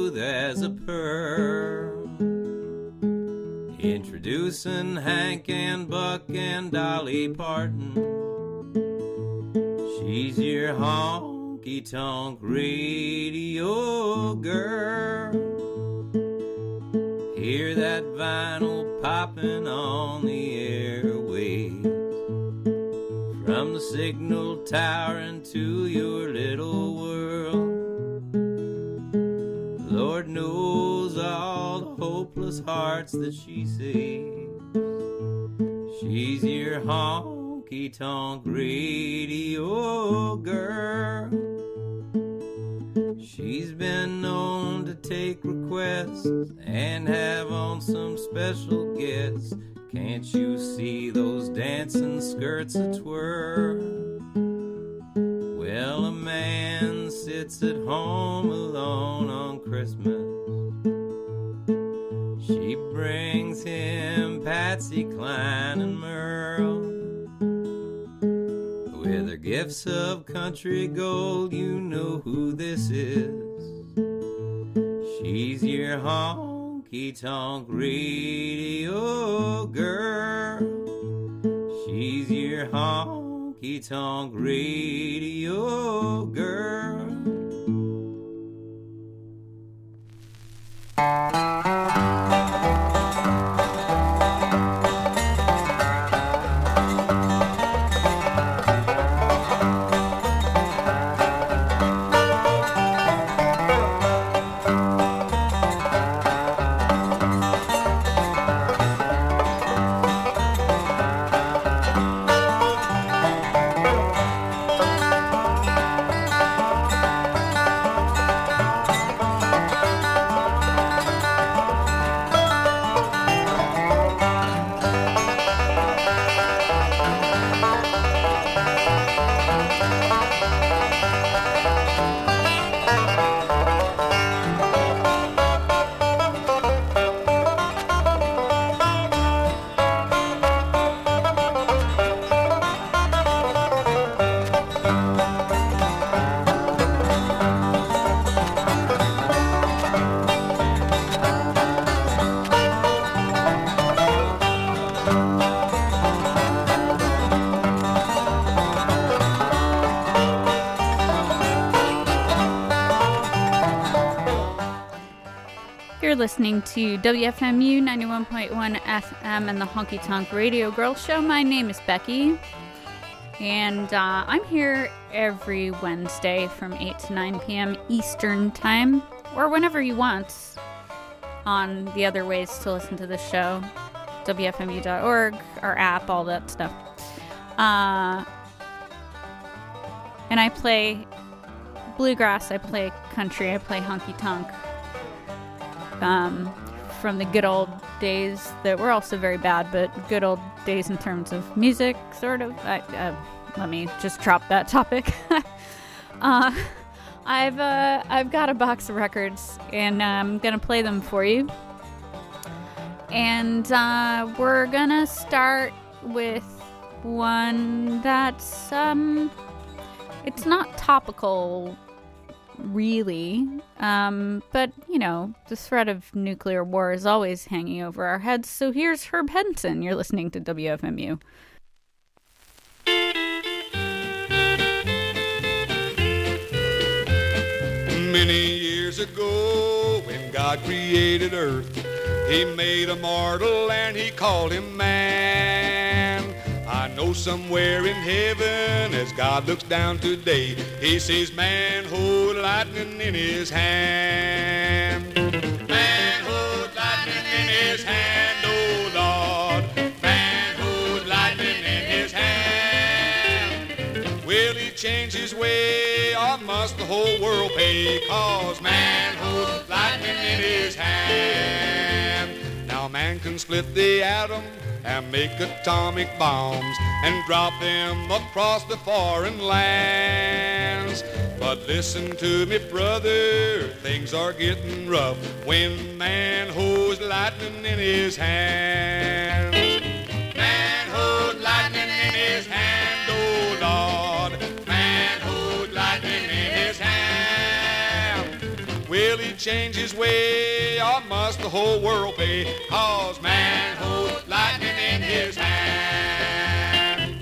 smooth as a pearl. Introducing Hank and Buck and Dolly Parton. She's your honky-tonk radio girl. Hear that vinyl popping on the airwaves, from the signal tower into your little world. Lord knows all the hopeless hearts that she saves. She's your honky-tonk radio girl. She's been known to take requests and have on some special guests. Can't you see those dancing skirts a-twirl? Well, a man sits at home alone on Christmas. She brings him Patsy Cline and Merle. With her gifts of country gold, you know who this is. She's your honky-tonk radio girl. She's your honky-tonk radio girl. You're listening to WFMU 91.1 FM and the Honky Tonk Radio Girl Show. My name is Becky, and I'm here every Wednesday from 8 to 9 p.m. Eastern Time, or whenever you want, on the other ways to listen to this show, WFMU.org, our app, all that stuff. And I play bluegrass, I play country, I play honky tonk. From the good old days that were also very bad, but good old days in terms of music, sort of. Let me just drop that topic. I've got a box of records, and I'm gonna play them for you. And we're gonna start with one that's it's not topical, really, but you know, the threat of nuclear war is always hanging over our heads. So here's Herb Henson. You're listening to WFMU. Many years ago, when God created earth, he made a mortal and he called him man. I know somewhere in heaven, as God looks down today, he sees man hold lightning in his hand. Man hold lightning in his hand, oh Lord. Man hold lightning in his hand. Will he change his way, or must the whole world pay? 'Cause man holds lightning in his hand. Now man can split the atom and make atomic bombs and drop them across the foreign lands. But listen to me, brother, things are getting rough when man holds lightning in his hands. Man holds lightning in his hand, oh Lord. Man holds lightning in his hand. Will he he change his way, or must the whole world pay? 'Cause man holds lightning in his hand.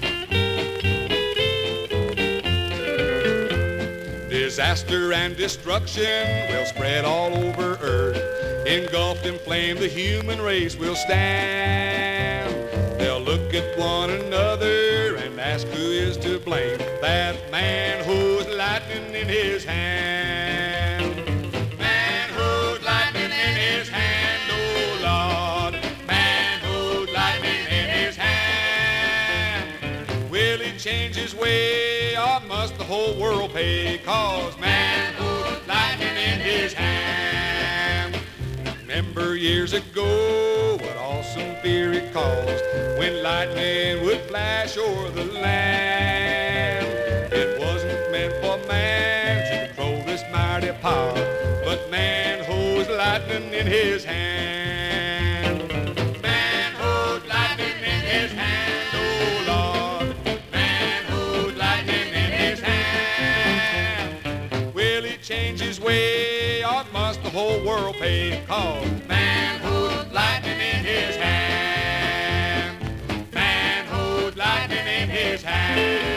Disaster and destruction will spread all over earth. Engulfed in flame, the human race will stand. They'll look at one another and ask who is to blame. That man holds lightning in his hand. Man holds lightning in his hand, oh Lord. Man holds lightning in his hand. Will he change his way, or must the whole world pay? 'Cause man holds lightning in his hand. Remember years ago what awesome fear it caused when lightning would flash o'er the land. It wasn't meant for man to control this mighty power, but man holds lightning in his hand. Man holds lightning in his hand, oh Lord. Man holds lightning in his hand. Will he change his way, or must the whole world pay? 'Cause man holds lightning in his hand. Man holds lightning in his hand.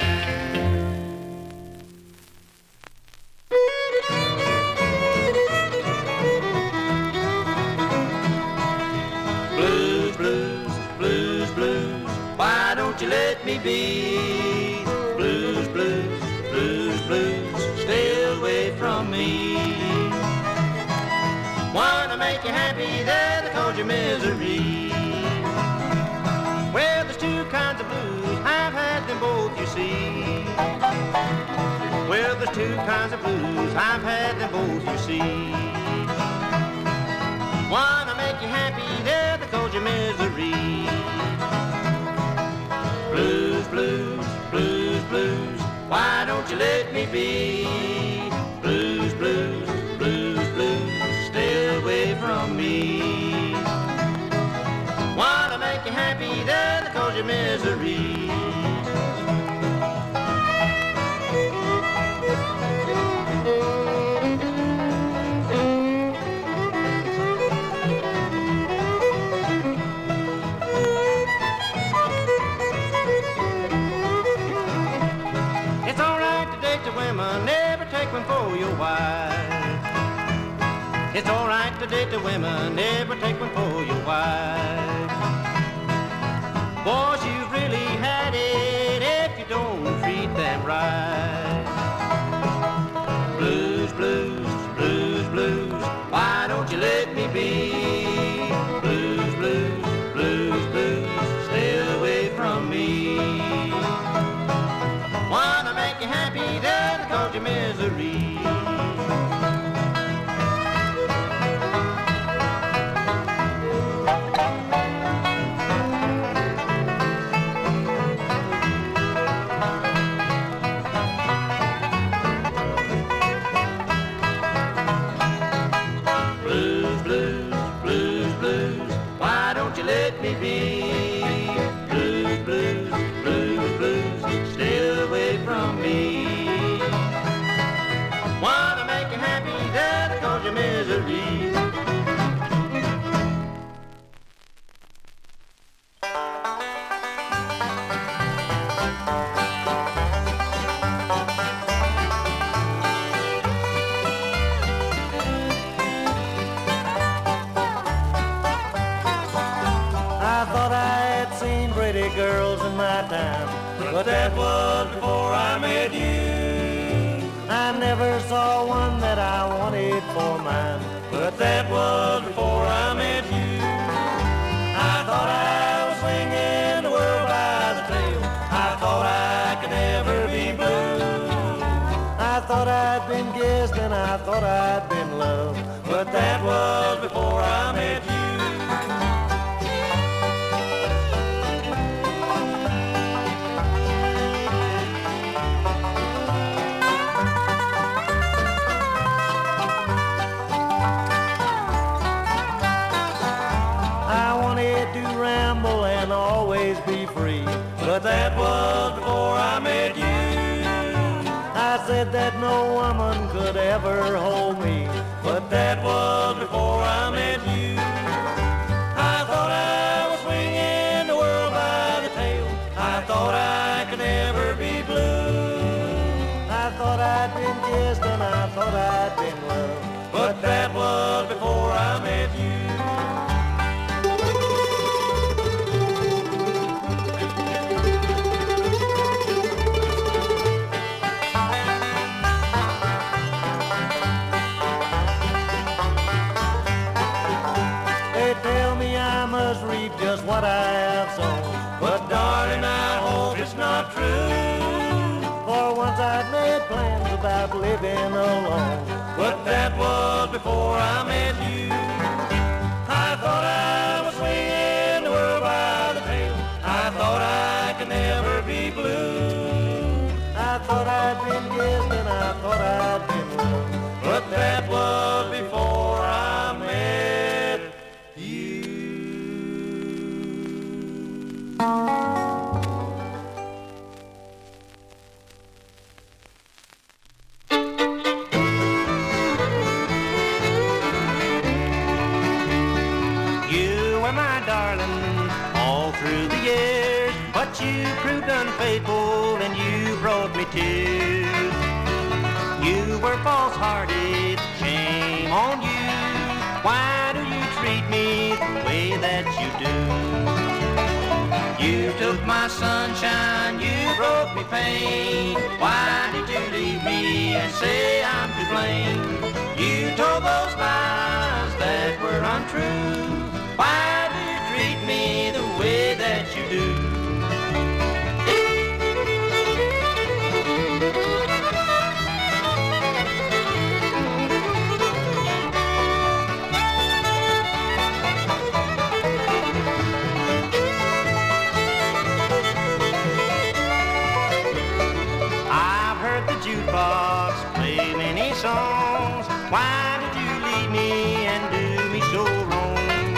Blues, blues, blues, blues, why don't you let me be? Blues, blues, blues, blues, stay away from me. Wanna make you happy, then I cause you misery. Well, there's two kinds of blues, I've had them both, you see. Well, there's two kinds of blues, I've had them both, you see. Wanna make you happy, then I cause you misery. Blues, blues, blues, blues, why don't you let me be? Blues, blues, blues, blues, stay away from me. Wanna make you happy, then I cause you misery. It's alright to date the women, never take one for your wife. It's alright to date the women, never take one for your wife. Boys, you've really had it if you don't treat them right. Blues, blues, blues, blues, why don't you let me be? Blues, blues, blues, blues, stay away from me. Wanna make you happy, then cause you misery. Blues, blues, blues, blues, why don't you let me be? Blues, blues, blues, blues, stay away from me. Wanna make you happy, then cause you misery. I thought I had seen pretty girls in my time, but that was before I met you. I never saw one that I wanted for mine, but that was before I met you. I thought I was swinging the world by the tail. I thought I could never be blue. I thought I'd been kissed and I thought I'd been loved, but that was before I met you. But that was before I met you. I said that no woman could ever hold me, but was before I met you. They tell me I must reap just what I have sown, but darling, I hope it's not true. For once I'd made plans about living alone, but that was before I met you. I thought I was swinging the world by the tail. I thought I could never be blue. I thought I'd been kissed and I thought I'd been loved, but that was before I met you. You were my darling all through the years, but you proved unfaithful and you brought me tears. You were false-hearted, shame on you. Why do you treat me the way that you do? You took my sunshine, you brought me pain. Why did you leave me and say I'm to blame? You told those lies that were untrue. Why do you treat me the way that you do? I've heard the jukebox play many songs. Why did you leave me and do me so wrong?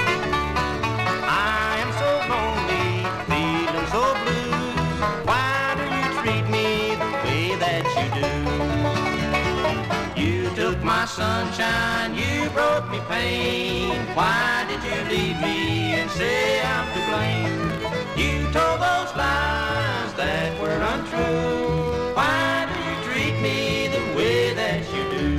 I am so lonely, feeling so blue. Why do you treat me the way that you do? You took my sunshine, you brought me pain. Why did you leave me and say I'm to blame? You told those lies that were untrue. Why do you treat me the way that you do?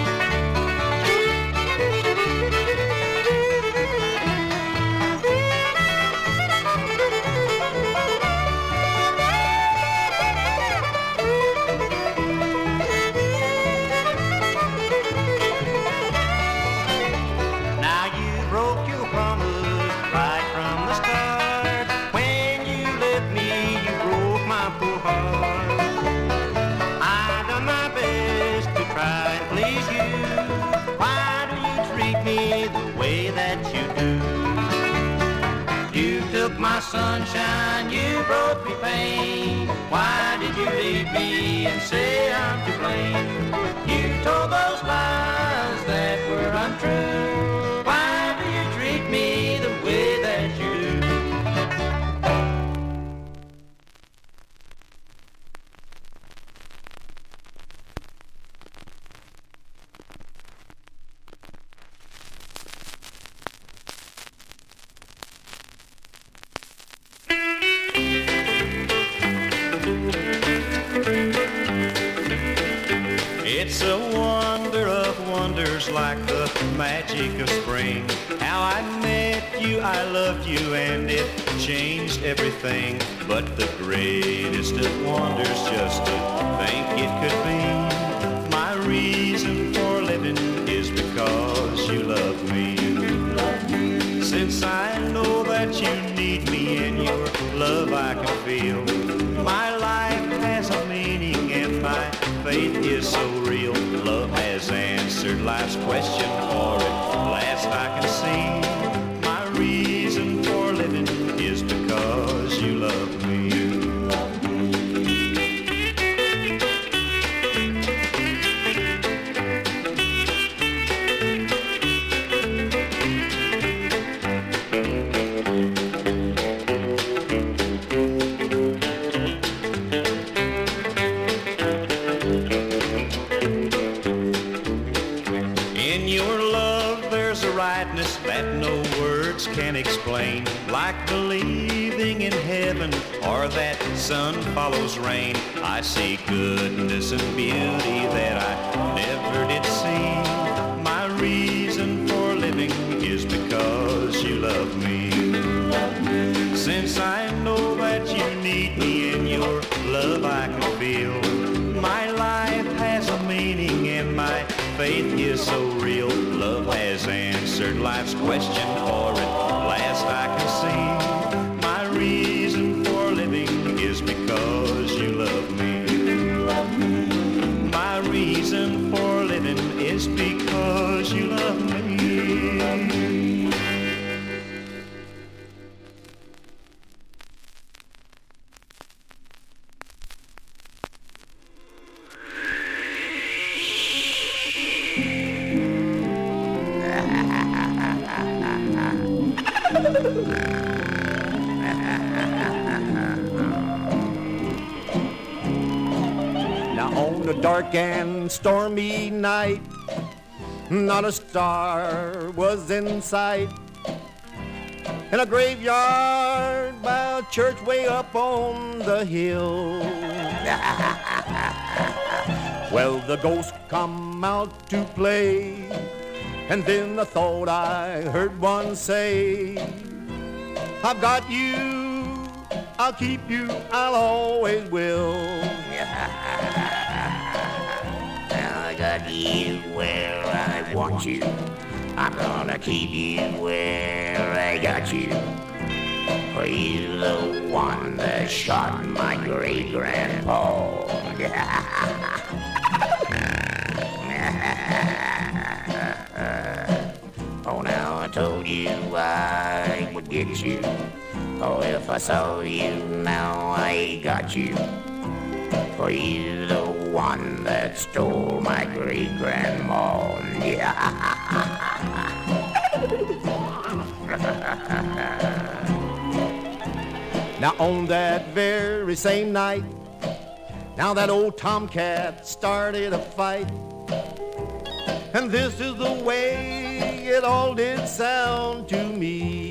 Now you broke your promise right from the start. When you left me, you broke my poor heart. I done my best to try and please you. Why do you treat me the way that you do? You took my sunshine, you brought me pain. Why did you leave me and say I'm to blame? You told those lies that were untrue. Why do you treat me the way that you do? It's a wonder of wonders, like the magic of spring. How I met you, I loved you, and it changed everything. But the greatest of wonders, just to think it could be. My reason for living is because you love me. Since I know that you need me and your love I can feel, my life has a meaning and my faith is so real. Love has answered life's question, for at last I can see. My reason for living is because you love me. That no words can explain, like believing in heaven or that sun follows rain. I see goodness and beauty that I never did see. My reason answered life's question, for at last I can see my reason for living is because you love me. My reason for living is because you love me. Now on a dark and stormy night, not a star was in sight. In a graveyard by a church way up on the hill. Well, the ghosts come out to play, and then I thought I heard one say, I've got you, I'll keep you, I'll always will. I got you where I want you. I'm gonna keep you where I got you. For you the one that shot my great-grandpa. Oh, now I told you I would get you. Oh, if I saw you, now I got you. For you the one that stole my great-grandma. Now on that very same night, now that old tomcat started a fight. And this is the way it all did sound to me.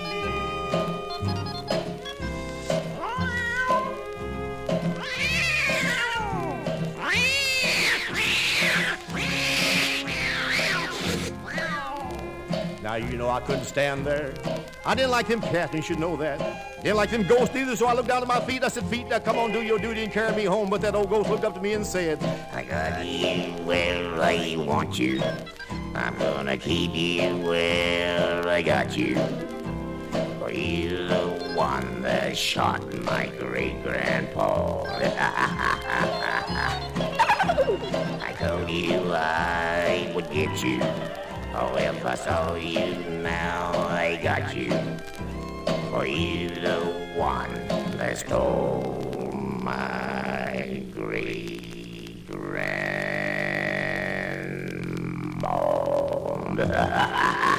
Now, you know, I couldn't stand there. I didn't like them cats, and you should know that. Didn't like them ghosts either, so I looked down at my feet. I said, feet, now come on, do your duty and carry me home. But that old ghost looked up to me and said, I got you where I want you. I'm gonna keep you where I got you. For you the one that shot my great-grandpa. I told you I would get you. Oh, if I saw you, now I got you. For you the one that stole my great-grandma.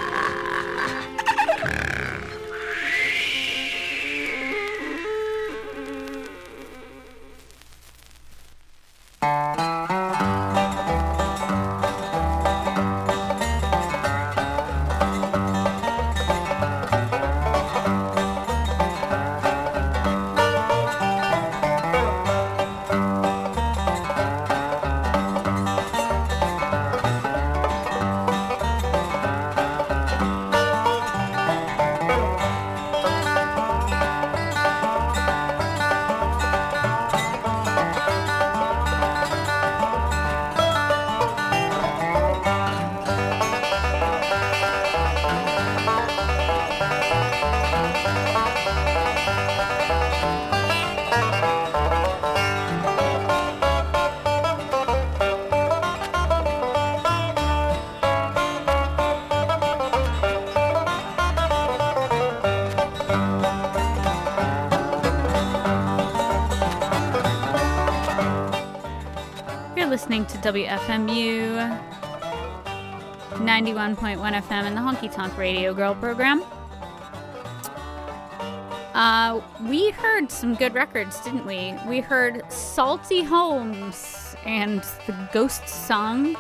Listening to WFMU 91.1 FM and the Honky Tonk Radio Girl program. We heard some good records, didn't we? We heard Salty Holmes and the Ghost Song.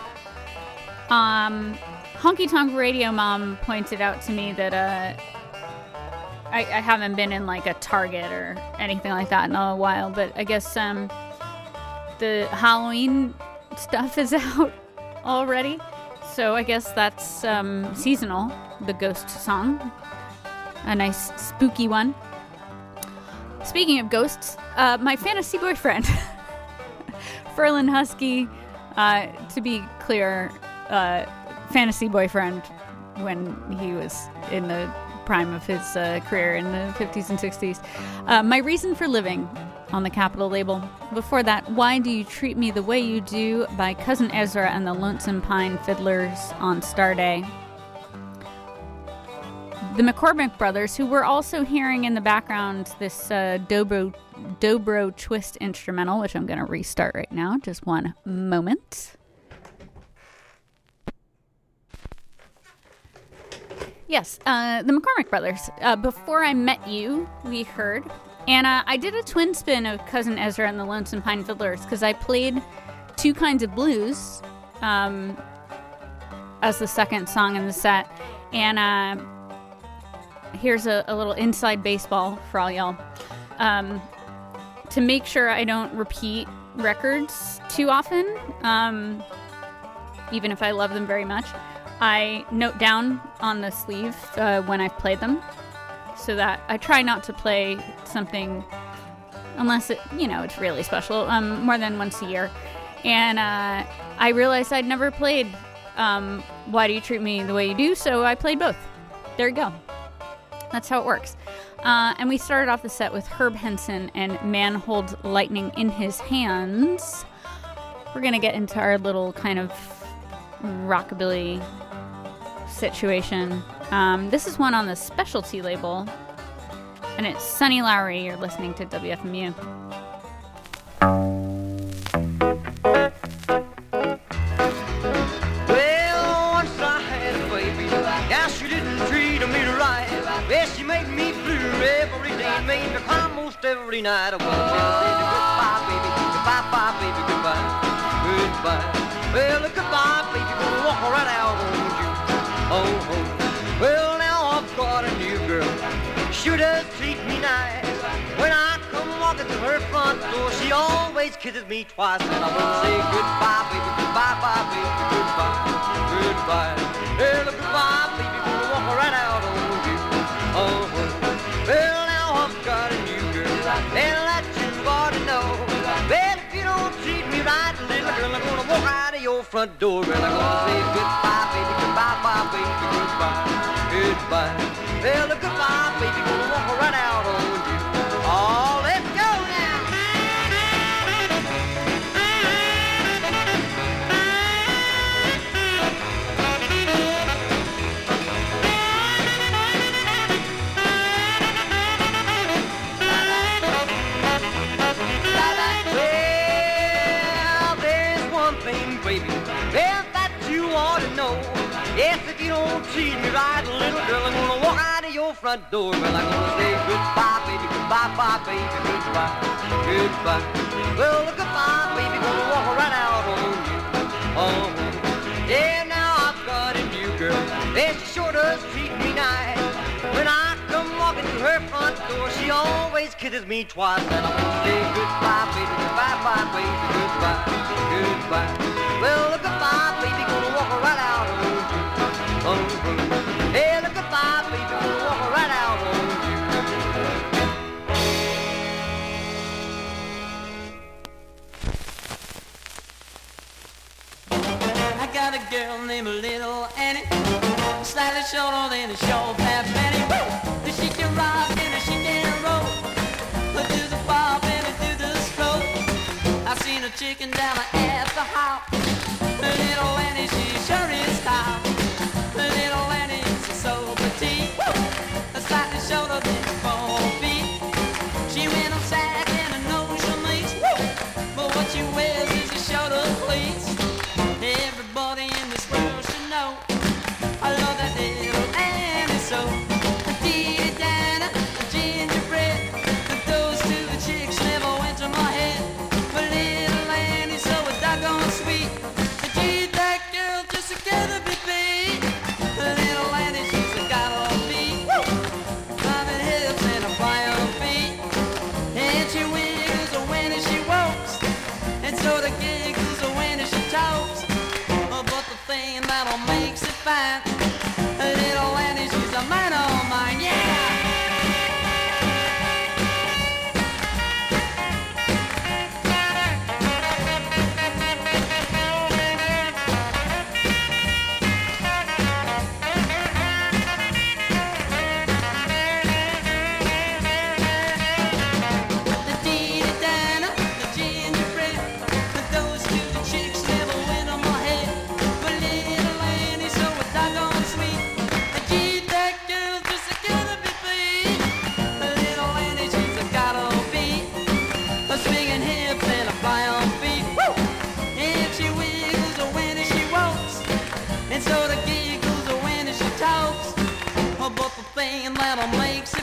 Honky Tonk Radio Mom pointed out to me that I haven't been in like a Target or anything like that in a while, but I guess the Halloween stuff is out already, so I guess that's seasonal. The Ghost Song, a nice spooky one. Speaking of ghosts, my fantasy boyfriend Ferlin Husky, to be clear, fantasy boyfriend, when he was in the prime of his career in the 50s and 60s. My Reason for Living on the Capitol label. Before that, Why Do You Treat Me the Way You Do by Cousin Ezra and the Lonesome Pine Fiddlers on Star Day. The McCormick brothers, who we're also hearing in the background, this dobro twist instrumental, which I'm going to restart right now. Just one moment. Yes, the McCormick brothers. Before I Met You, we heard. And I did a twin spin of Cousin Ezra and the Lonesome Pine Fiddlers because I played Two Kinds of Blues as the second song in the set. And here's a little inside baseball for all y'all. To make sure I don't repeat records too often, even if I love them very much, I note down on the sleeve when I've played them, so that I try not to play something unless it's really special, more than once a year. And I realized I'd never played Why Do You Treat Me the Way You Do, so I played both. There you go. That's how it works. And we started off the set with Herb Henson and Man Holds Lightning in His Hands. We're going to get into our little kind of rockabilly situation. This is one on the Specialty label, and it's Sonny Lowry. You're listening to WFMU. Well, once I had a baby, yeah, she didn't treat me right. Well, she made me blue every day and made me cry most every night. I wanna say goodbye, baby, goodbye, baby, goodbye, goodbye. Well, goodbye, baby, gonna walk right out on you. Oh, oh. Well, now I've got a new girl. She does treat me nice. When I come walking to her front door, she always kisses me twice. And I wanna say goodbye, baby, goodbye, bye, baby, goodbye, goodbye. Well, goodbye, baby, gonna walk right out on you. Oh, well, now I've got a new girl, and that you ought to know. Well, if you don't treat me right, little girl, I'm gonna walk out of your front door. Well, I'm gonna say goodbye, baby, goodbye, bye, baby, goodbye, goodbye. Well, goodbye, baby, gonna walk right out on you. Oh, let's go now. Well, there's one thing, baby, well, that you ought to know. Yes, if you don't treat me right, little girl, I'm gonna walk out of your front door. Well, I'm gonna say goodbye, baby, goodbye, bye, baby, goodbye, goodbye. Well, goodbye, baby, gonna walk right out on you. Oh, yeah, now I've got a new girl, and she sure does treat me nice. When I come walking to her front door, she always kisses me twice. And I'm gonna say goodbye, baby, goodbye, bye, baby, goodbye, goodbye. Well, goodbye, baby, gonna walk right out on you. Oh, hey, look goodbye, baby, gonna walk right out on you. I got a girl named Little Annie, slightly shorter than a short half penny. She can rock and she can roll, do the bob and do the stroke. I seen a chicken down at the house. Little Annie, she sure is hot. Little Annie's so petite, slightly shorter than 4 feet. She went on sack and a notion leash, but what she wears is a shorter cleats. Everybody in this world should know I love that little Annie so.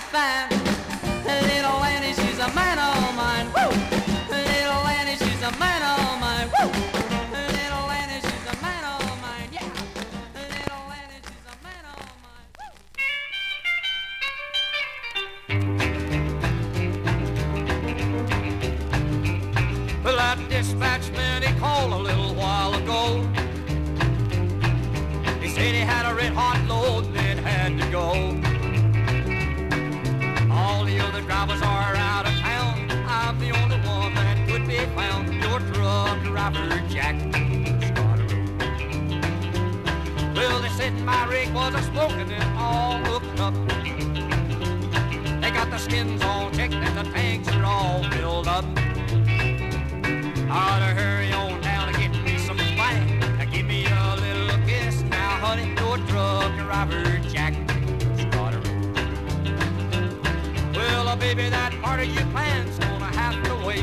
fine. Little Annie, she's a man of mine. Woo! Little Annie, she's a man of mine. Woo! Little Annie, she's a man of mine. Yeah. Little Annie, she's a man of mine. Well, that dispatchman, he called a little while ago. He said he had a red hot load and it had to go. All the other drivers are out of town. I'm the only one that could be found. Your truck driver, Jack Scotterow. Well, they said my rig was a smoking and all hooked up. They got the skins all checked and the tanks are all filled up. I ought to hurry on down and get me some money. Now give me a little kiss now, honey. Your truck driver, Jack Scotterow. Well, baby, that part of your plan's gonna have to wait.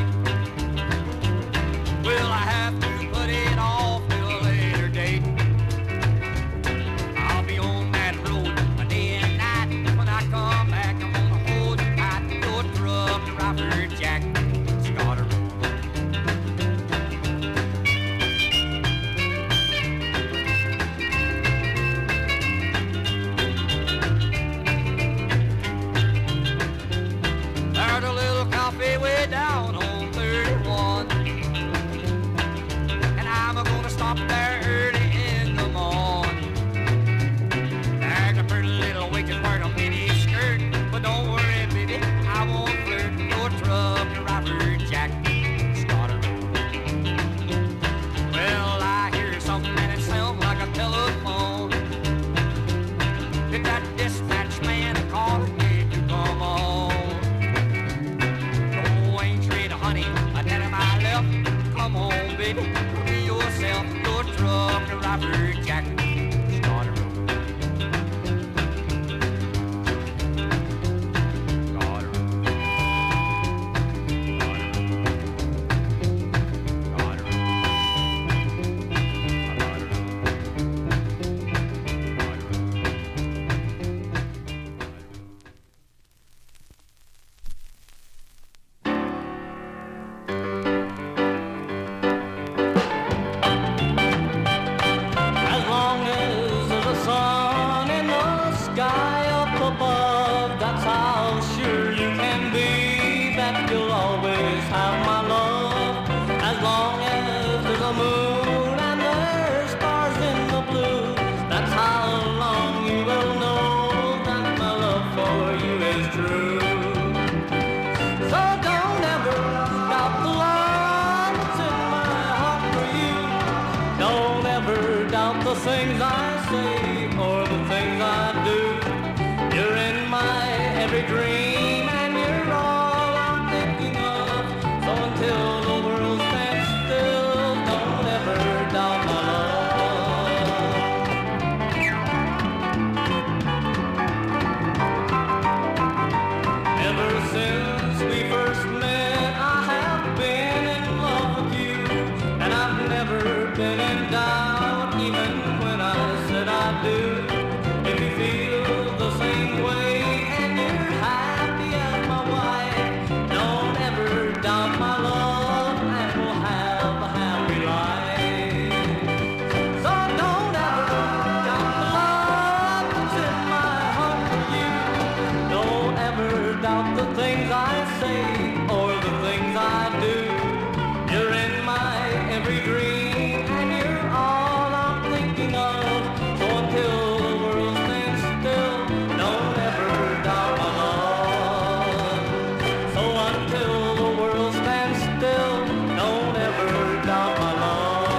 Well, I have to put it off till a later date. I'll be on that road day and night. When I come back, I'm gonna hold you tight. Your truck driver, Jack Scotterow. There's a little coffee way down on 31, and I'm gonna stop there early in the morning. There's a pretty little waitress wearing a mini skirt, but don't worry, baby, I won't flirt. Your truck driver, Jack Scotterow. Well, I hear something and it sounds like a telephone. If that dispatch man calling me to come on. Honey, I tell him I left. Come on, baby, be yourself. Your truck driver, Jack Scotterow. Things I say or the things I do, you're in my every dream and you're all I'm thinking of. So until the world stands still, don't ever doubt my love. Ever since we first met, I have been in love with you, and I've never been in doubt, even when I said I do. If you feel the same way and you're happy as my wife, don't ever doubt my love and we'll have a happy life. So don't ever doubt the love that's in my heart for you. Don't ever doubt the things I say or the things I do. You're in my every dream and you're all I'm thinking of. So until the world stands still, don't ever doubt my love. So until the world stands still, don't ever doubt my love.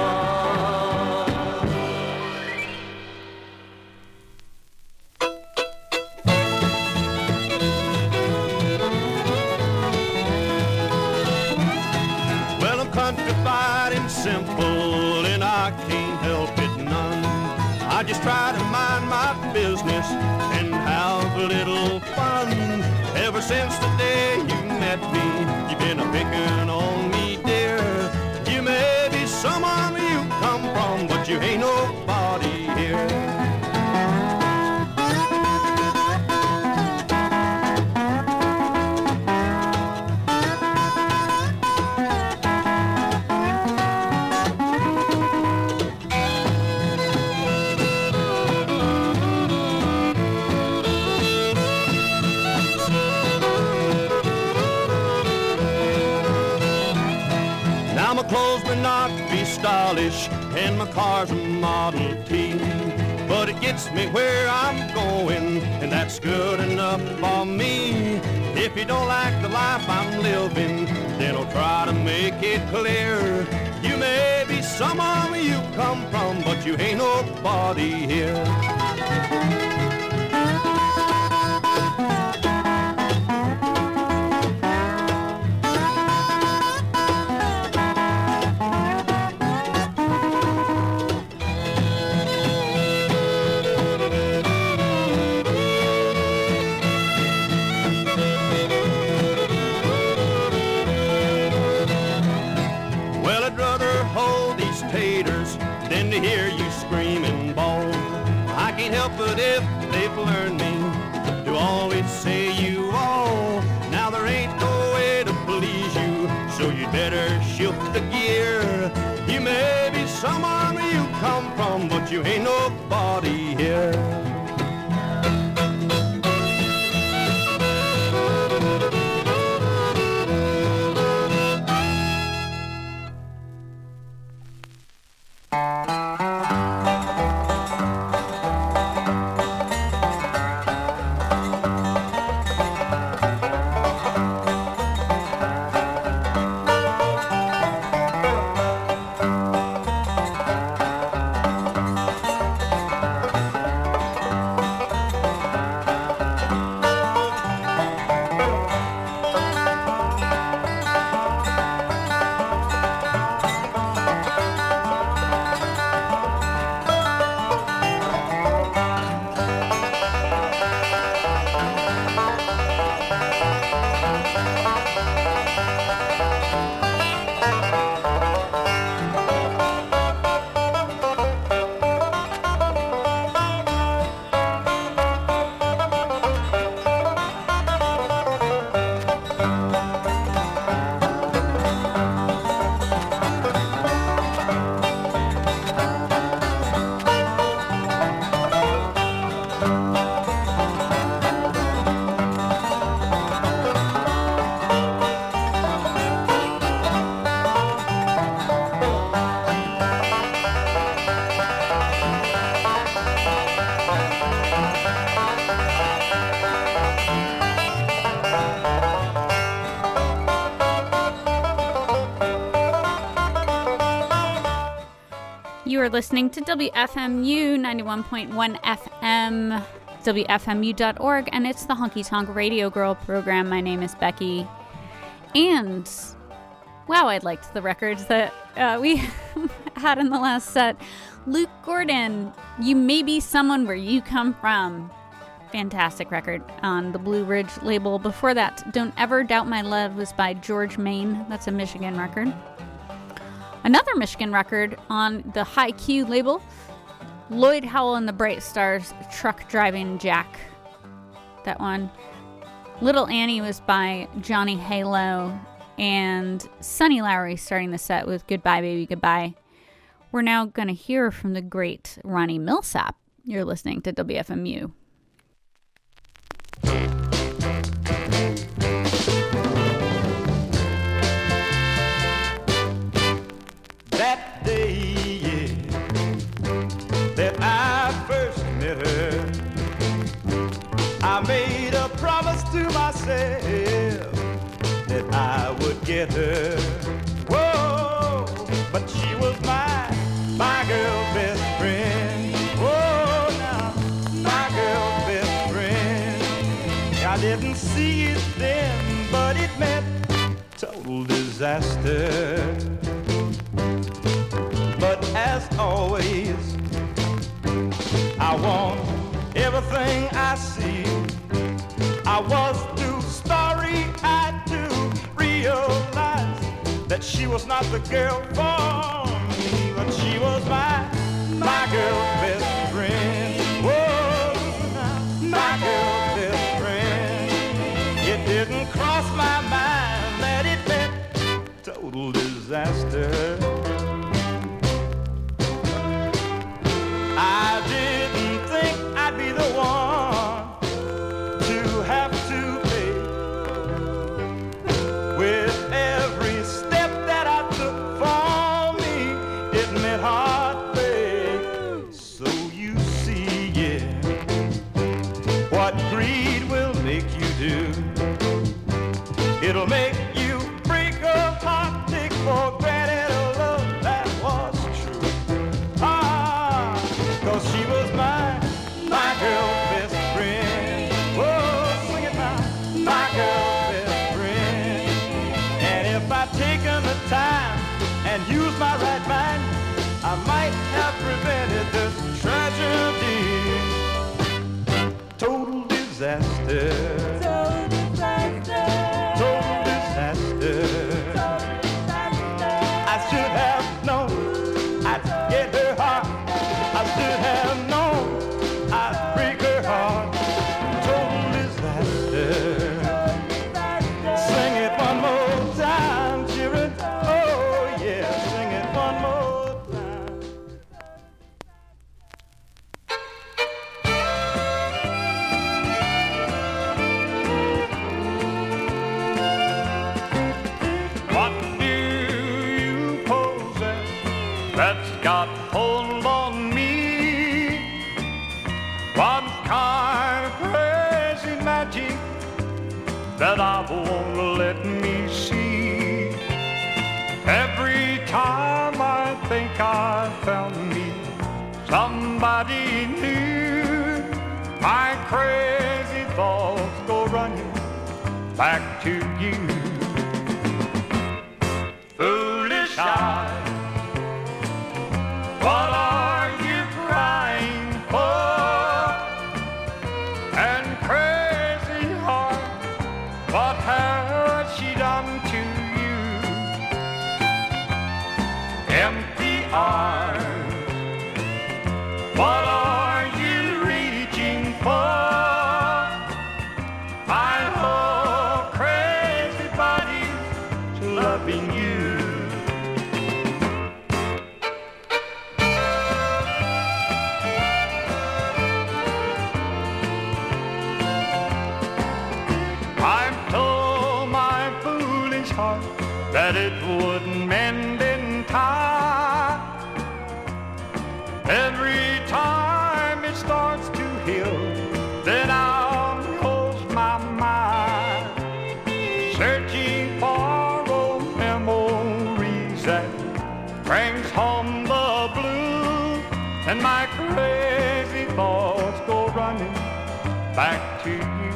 Well, I'm countrified and simple, and I can't help it none. I just try to mind my business and have a little fun. Ever since the day you met me, you've been a-picking on me, dear. You may be someone you come from, but you ain't nobody here. clothes may not be stylish, and my car's a Model T, but it gets me where I'm going, and that's good enough for me. If you don't like the life I'm living, then I'll try to make it clear. You may be someone where you come from, but you ain't nobody here. Than to hear you scream and bawl. I can't help it if they've learned me to always say you all. Now there ain't no way to please you, so you'd better shift the gear. You may be someone where you come from, but you ain't nobody here. You are listening to WFMU 91.1 FM, WFMU.org, and it's the Honky Tonk Radio Girl program. My name is Becky. And, wow, I liked the records that we had in the last set. Luke Gordon, You May Be Someone Where You Come From. Fantastic record on the Blue Ridge label. Before that, Don't Ever Doubt My Love was by George Main. That's a Michigan record. Another Michigan record on the High Q label, Lloyd Howell and the Bright Stars, Truck Driving Jack. That one. Little Annie was by Johnny Halo, and Sonny Lowry starting the set with Goodbye Baby Goodbye. We're now going to hear from the great Ronnie Milsap. You're listening to WFMU. That day, yeah, that I first met her, I made a promise to myself that I would get her. Whoa, but she was my girl best friend. Whoa, now, my girl best friend. I didn't see it then, but it meant total disaster. But as always, I want everything I see. I was too starry-eyed to realize that she was not the girl for me, but she was my girl best friend. Whoa, my girl best friend. It didn't cross my mind that it meant total disaster. I didn't think I'd be the one to have to pay with every step that I took for what greed will make you do. It'll make you break a heart, take for granted a love that was true. Ah, 'cause she was my girl best friend. Oh, sing it now, my girl best friend. And if I'd taken the time and used my right mind, I might have prevented this tragedy. Total disaster. Total disaster. Total disaster. I should have known I'd get her heart. I should have known I'd break her heart. Total disaster. Sing it one more time, children. Oh yeah, sing it one more time. What do you possess that's got hold on me? What kind of crazy magic that I won't let me see? Every time I think I found me somebody new, my crazy thoughts go running back to you. Foolish eyes, what are you crying for? And crazy heart, what has she done to you? Empty arms, what are you reaching for? My whole crazy body's loving you. I've told my foolish heart that it wouldn't mend in time. Every time it starts to heal, then I'll close my mind, searching for old memories that brings home the blues, and my crazy thoughts go running back to you.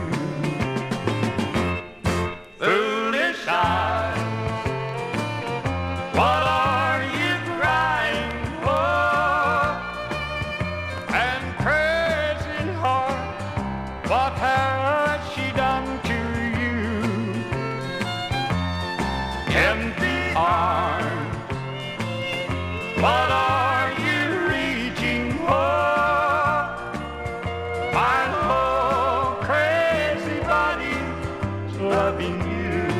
Foolish eyes, what are you crying for? And crazy heart, what has she done to you? Empty arms, what are you reaching for? My whole crazy body's loving you.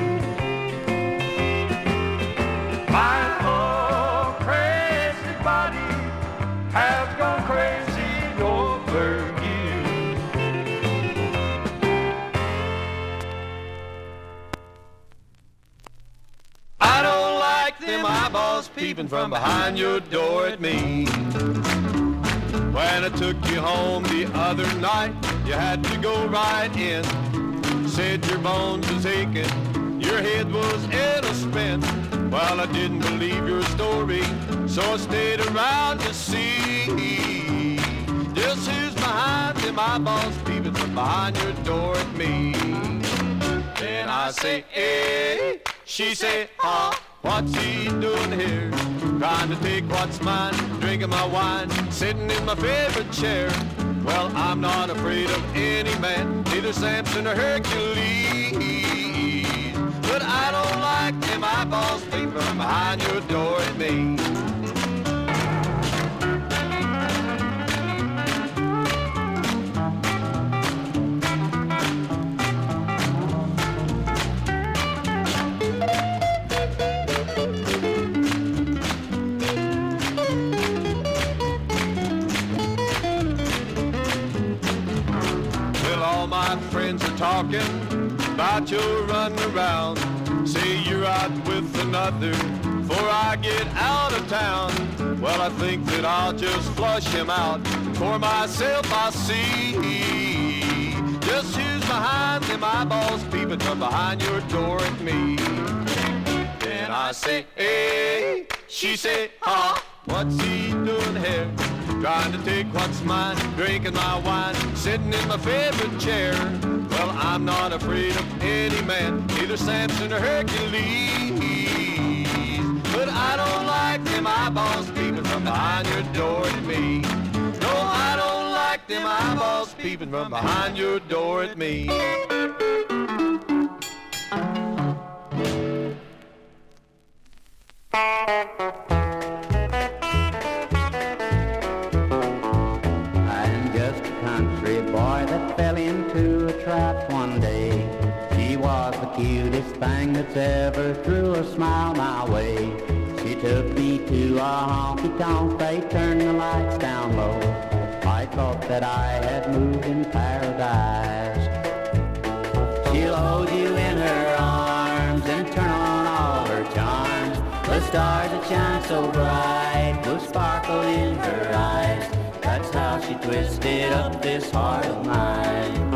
My whole crazy body has gone crazy over you. I don't like them eyeballs peeping from behind your door at me. When I took you home the other night, you had to go right in. Said your bones was aching, your head was in a spin. Well, I didn't believe your story, so I stayed around to see. Just who's behind them eyeballs peeping from behind your door at me. Then I say, hey, she say, huh, what's he doing here? Trying to take what's mine, drinking my wine, sitting in my favorite chair. Well, I'm not afraid of any man, neither Samson or Hercules. But I don't like them eyeballs peeping from behind your door at me. Well, all my friends are talking about your running around. Say you're out with another before I get out of town. Well, I think that I'll just flush him out. For myself I see eyeballs peeping from behind your door at me. Then I say, hey, she say, ha, what's he doing here? Trying to take what's mine, drinking my wine, sitting in my favorite chair. Well, I'm not afraid of any man, either Samson or Hercules. But I don't like them eyeballs peeping from behind your door at me. No, I don't like them eyeballs peeping from behind your door at me. I'm just a country boy that fell into a trap one day. She was the cutest thing that's ever threw a smile my way. She took me to a honky-tonk, they turned the lights down low. I thought that I had moved in paradise. She'll hold you in her arms and turn on all her charms. The stars that shine so bright will sparkle in her eyes. That's how she twisted up this heart of mine.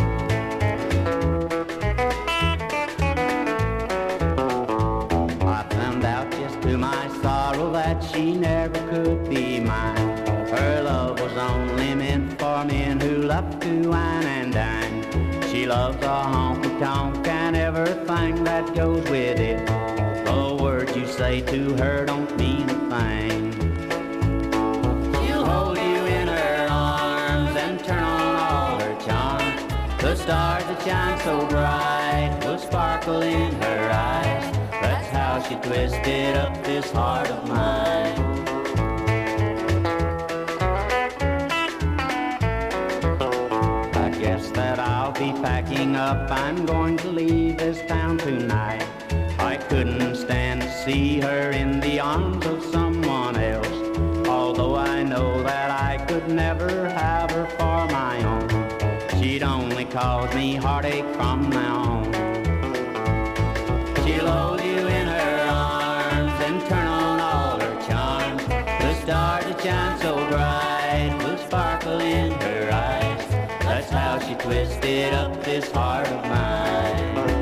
I found out just to my sorrow that she never could be mine. Her love was only meant for men who love to wine and dine. She loves a honky-tonk and everything that goes with it. The words you say to her don't mean a thing. She'll hold you in her arms and turn on all her charms. The stars that shine so bright will sparkle in her eyes. That's how she twisted up this heart of mine. I guess that I'll be packing up. I'm going to leave this town tonight. I couldn't stand to see her in the arms of someone else, although I know that I could never have her for my own. She'd only cause me heartache from now on. She'll hold you in her arms and turn on all her charms. The stars that shine so bright will sparkle in her eyes. That's how she twisted up this heart of mine.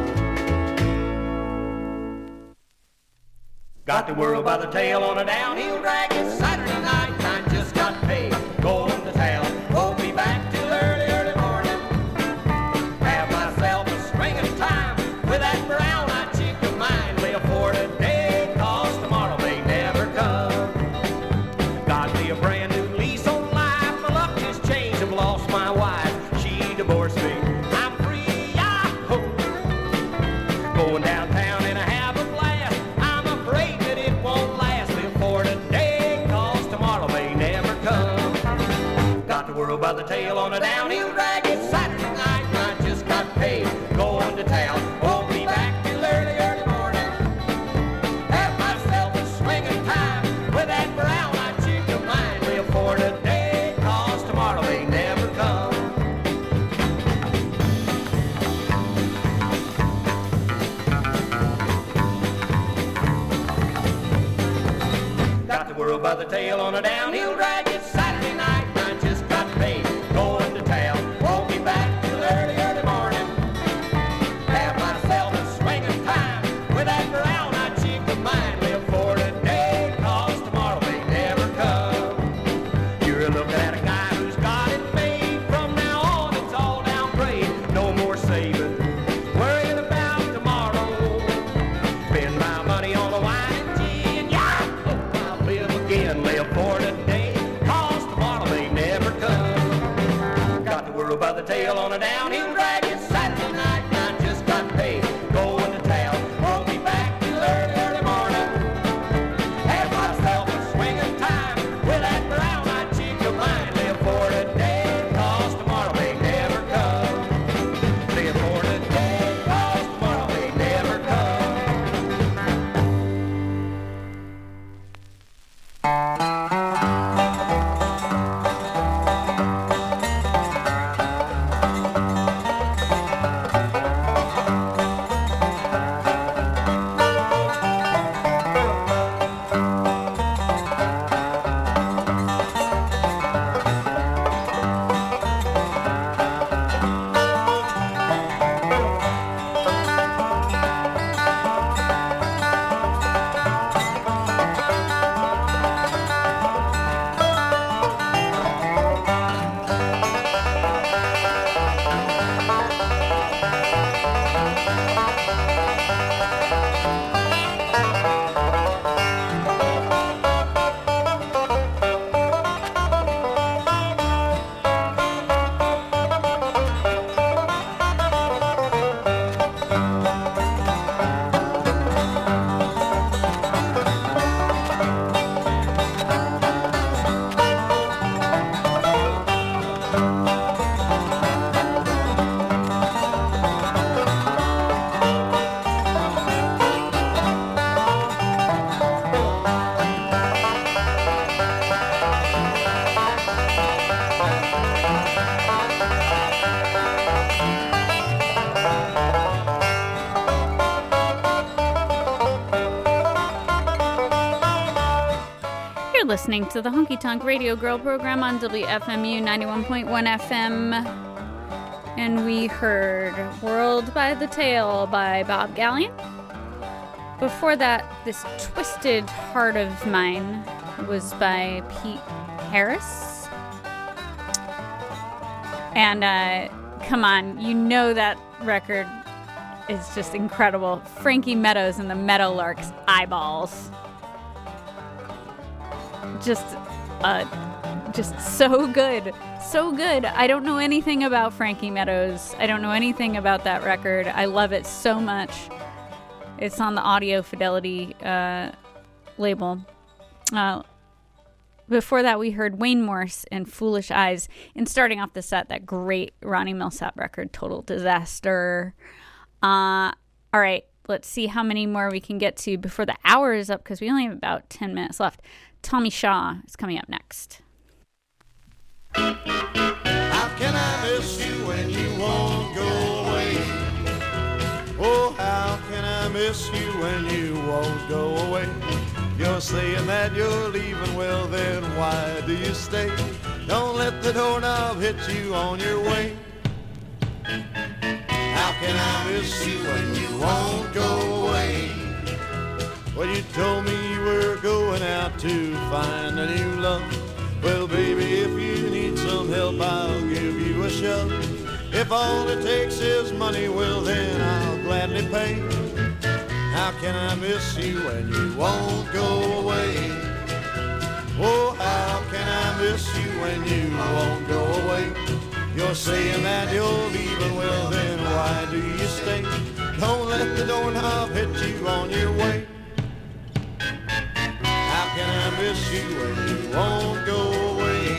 Got the world by the tail on a downhill drag. It's Saturday night and I just got paid. Going to town, won't be back till early, early morning. Have myself a swinging time with that brown-eyed chick of mine. Live for today, cause tomorrow may never come. Got me a brand new lease on life. My luck has changed, I've lost my wife. She divorced me, I'm free, I hope. Going downtown and I have a blast. I'm afraid that it won't last. Live for today, cause tomorrow may never come. Got the world by the tail on a downhill drag. It's Saturday night and I just got paid. Going to town, won't be back till early, early morning. Have myself a swinging time with that brown-eyed chick of mine. Live for today, cause tomorrow may never come. Got the world by the tail on a downhill drag. It's Saturday night and I just got paid. Going to town, won't be back till early, early morning. Have myself a swinging time with that brown-eyed chick of mine. Live for today, cause tomorrow may never come. You're looking at a guy who's got it made. From now on, it's all downgrade. No more saving, worrying about tomorrow. Spend my money on the wine and gin. Yeah, I'll live again. Live for today, cause tomorrow may never come. Got the world by the tail on a downhill drag. It's Saturday night and I just got paid. Going to town, won't be back till early, early morning. Have myself a swinging time with that brown-eyed chick of mine. Live for today, cause tomorrow may never come. Live for today, cause tomorrow may never come. listening to the Honky Tonk Radio Girl program on WFMU 91.1 FM. And we heard World by the Tail by Bob Gallion. Before that, This Twisted Heart of Mine was by Pete Harris. And come on, you know that record is just incredible. Frankie Meadows and the Meadowlarks Eyeballs. Just so good. So good. I don't know anything about Frankie Meadows. I don't know anything about that record. I love it so much. It's on the Audio Fidelity label. Before that, we heard Wayne Morse and Foolish Eyes. And starting off the set, that great Ronnie Milsap record, Total Disaster. All right, let's see how many more we can get to before the hour is up, because we only have about 10 minutes left. Tommy Shaw is coming up next. How can I miss you when you won't go away? Oh, how can I miss you when you won't go away? You're saying that you're leaving, well then why do you stay? Don't let the doorknob hit you on your way. How can I miss you when you won't go away? Well, you told me you were going out to find a new love. Well, baby, if you need some help, I'll give you a shove. If all it takes is money, well, then I'll gladly pay. How can I miss you when you won't go away? Oh, how can I miss you when you won't go away? You're saying that you're leaving, well, then why do you stay? Don't let the doorknob hit you on your way. How can I miss you when you won't go away?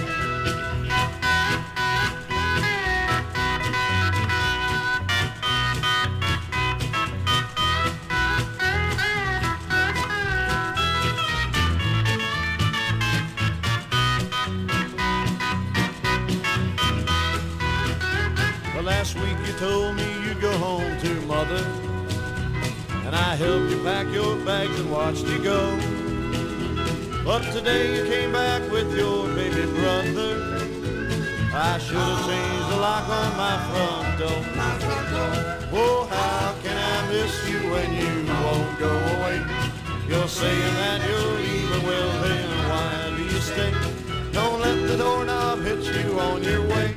Well, last week you told me you'd go home to mother, and I helped you pack your bags and watched you go. But today you came back with your baby brother. I should have changed the lock on my front door. Oh, how can I miss you when you won't go away? You're saying that you're leaving, well then why do you stay? Don't let the doorknob hit you on your way.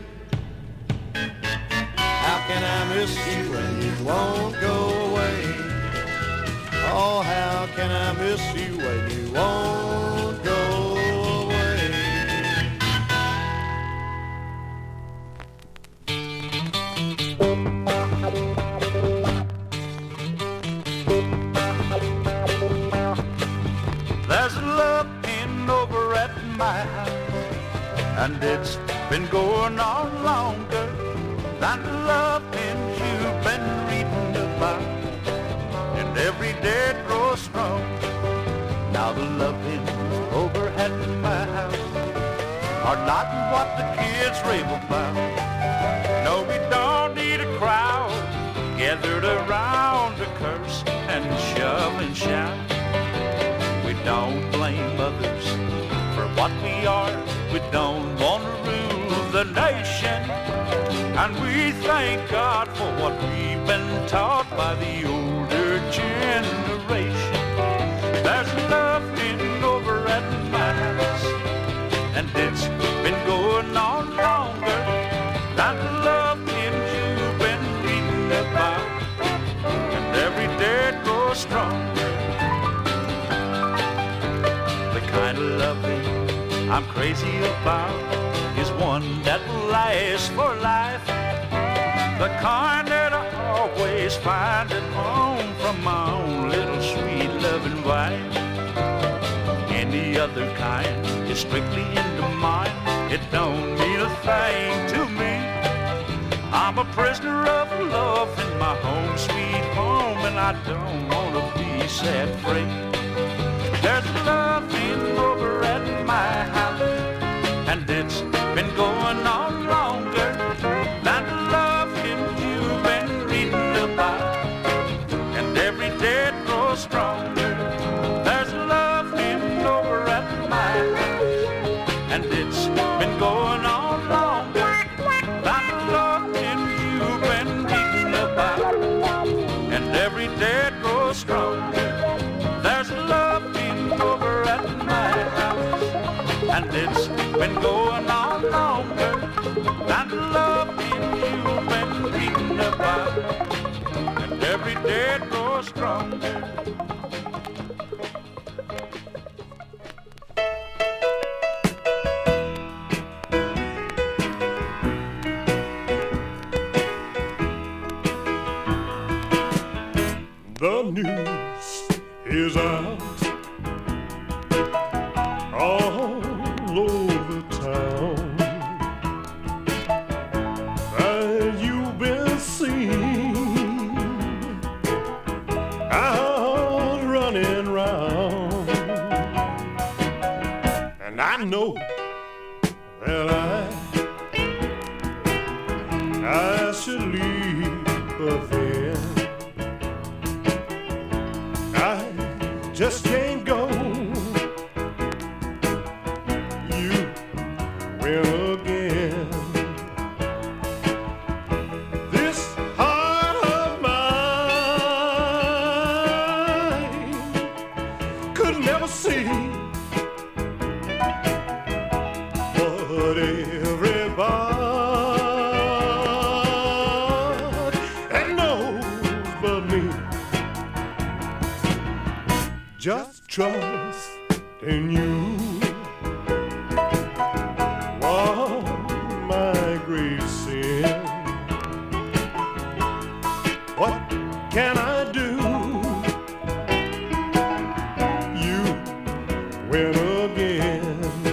How can I miss you when you won't go away? Oh, how can I miss you when you won't go away? There's a love in over at my house, and it's been going on longer than the loving you've been reading about. And every day it grows strong. Now the loving over at my house are not what the kids rave about. No, we don't need a crowd gathered around to curse and shove and shout. We don't blame others for what we are. We don't want to rule the nation. And we thank God for what we've been taught by the older generation. There's nothing over at my house, and it's been going on longer than the love hymns you've been reading about. And every day it grows stronger. The kind of loving I'm crazy about is one that will last for life. The kind that I always find at home from my own little sweet loving wife. Any other kind is strictly into mine. It don't mean a thing to me. I'm a prisoner of love in my home sweet home, and I don't want to be set free. There's loving over at my house, and it's been going on longer than the love hymns you've been reading about. Every day it grows stronger. There's love hymn over at my news is out all over town that you've been seen out running round, and I know that I should leave, but then I just can't go. You win again. This heart of mine could never see what everybody just trust in you. Oh, my great sin. What can I do? You win again.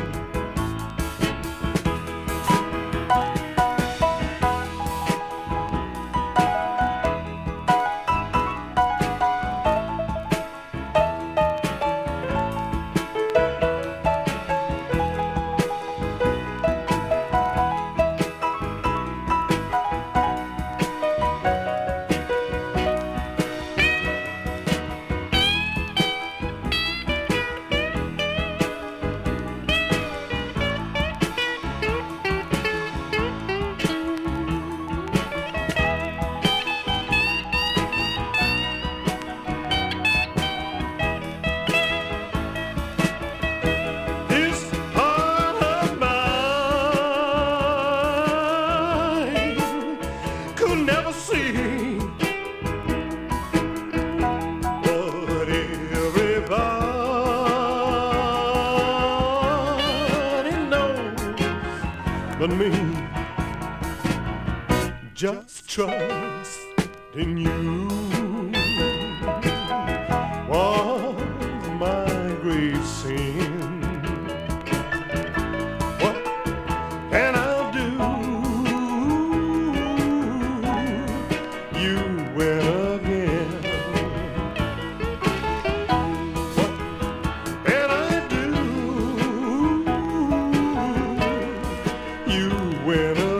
But me, just trust in you. Was my great sin. What can I do? You win again. What can I do? You win again.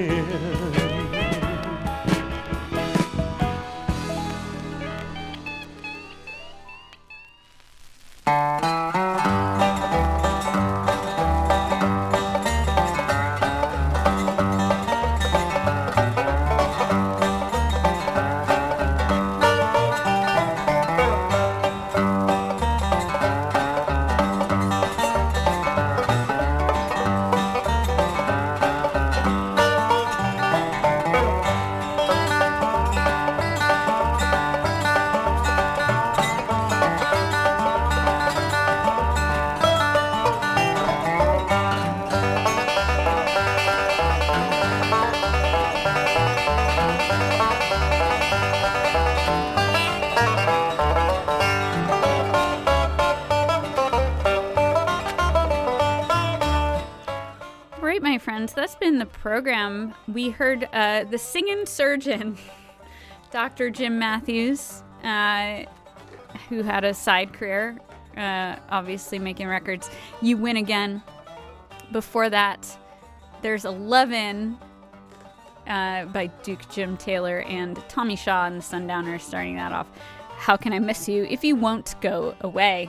My friends, that's been the program. We heard the singing surgeon, Dr. Jim Matthews, who had a side career, obviously making records. You Win Again. Before that, there's 11 by Duke Jim Taylor and Tommy Shaw and the Sundowners starting that off. How Can I Miss You If You Won't Go Away?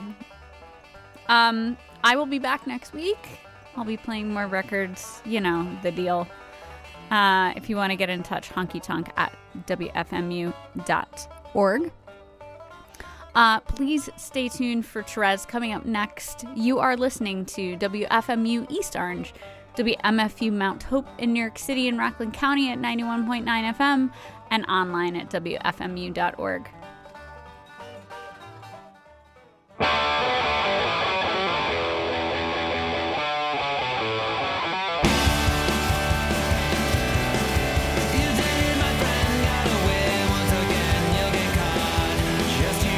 I will be back next week. I'll be playing more records, you know, the deal. If you want to get in touch, honkytonk at wfmu.org. Please stay tuned for Therese coming up next. You are listening to WFMU East Orange, WMFU Mount Hope in New York City and Rockland County at 91.9 FM and online at wfmu.org. Just you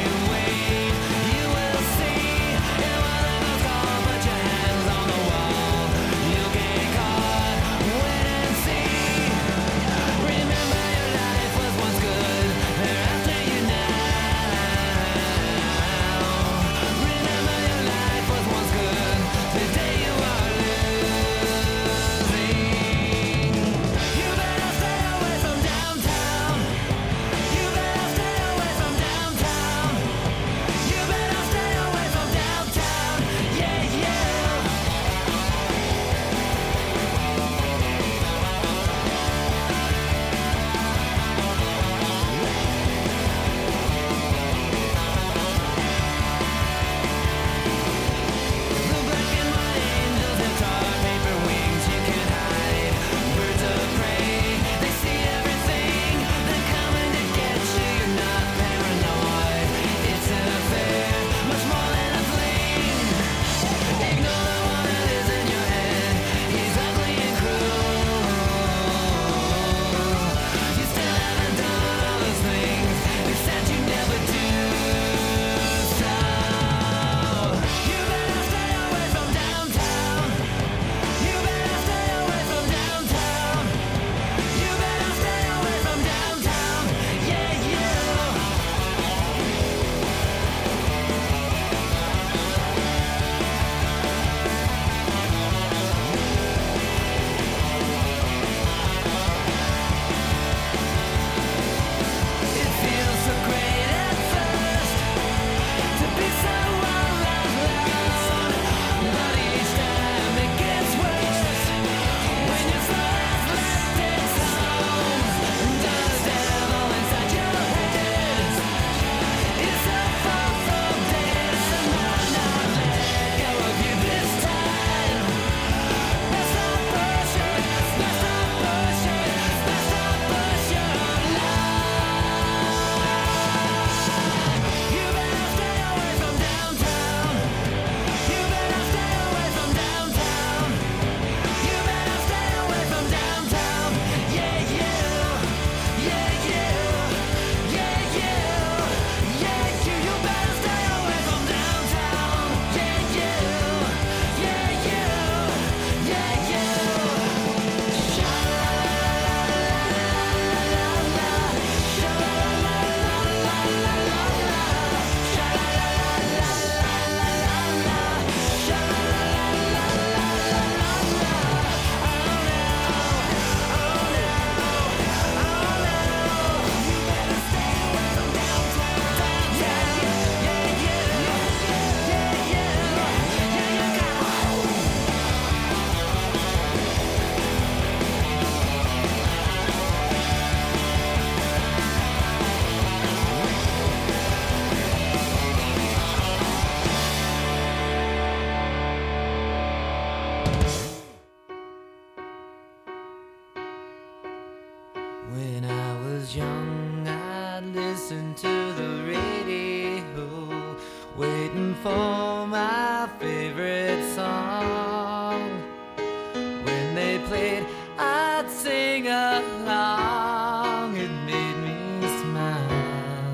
was young, I'd listen to the radio, waiting for my favorite song. When they played, I'd sing along. It made me smile.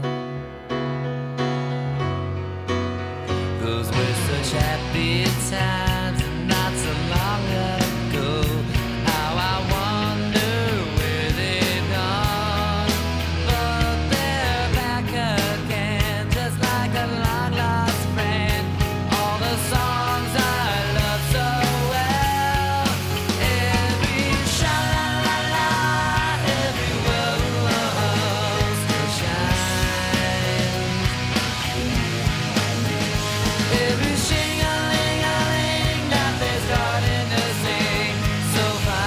Those were such happy times, and not so long ago. How I wonder where they've gone. But they're back again, just like a long lost friend. All the songs I love so well. Every sha-la-la-la, every whoa-whoa still shines. Every shing-a-ling-a-ling that they're starting to sing so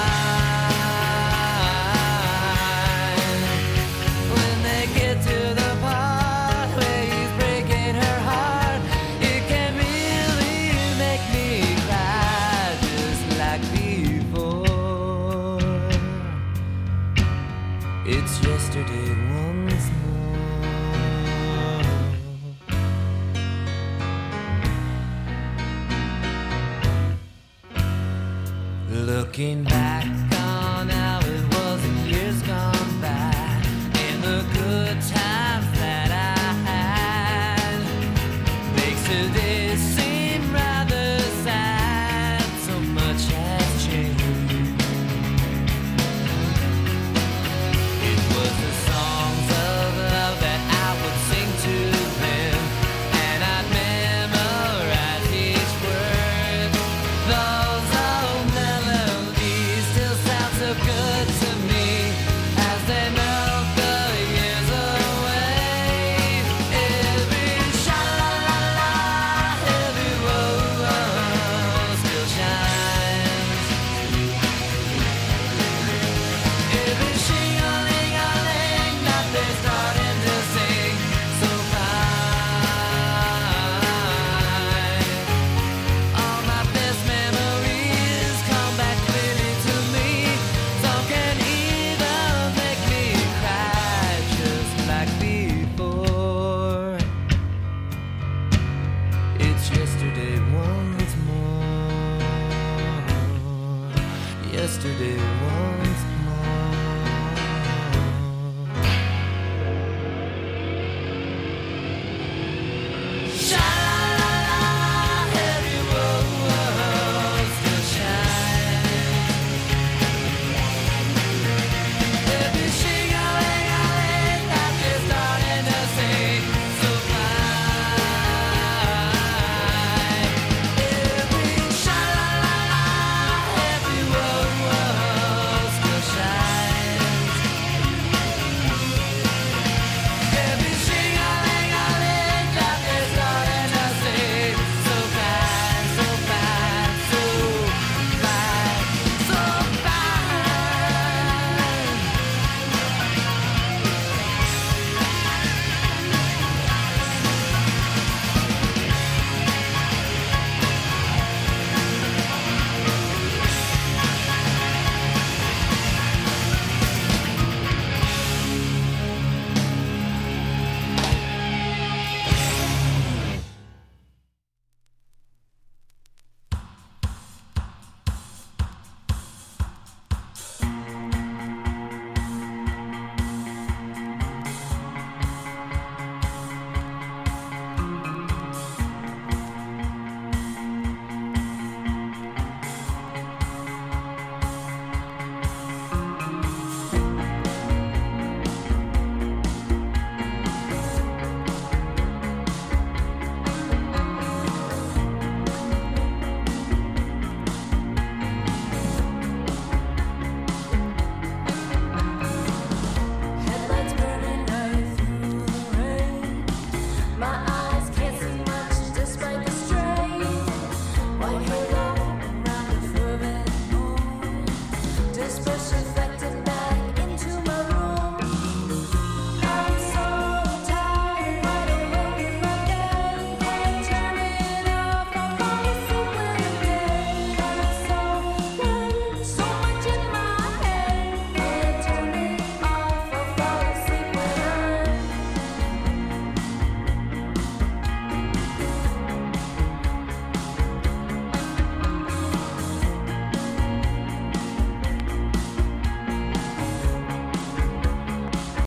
fine. When they get to the part where he's breaking her heart, it can really make me cry just like before. It's yesterday once more. Looking back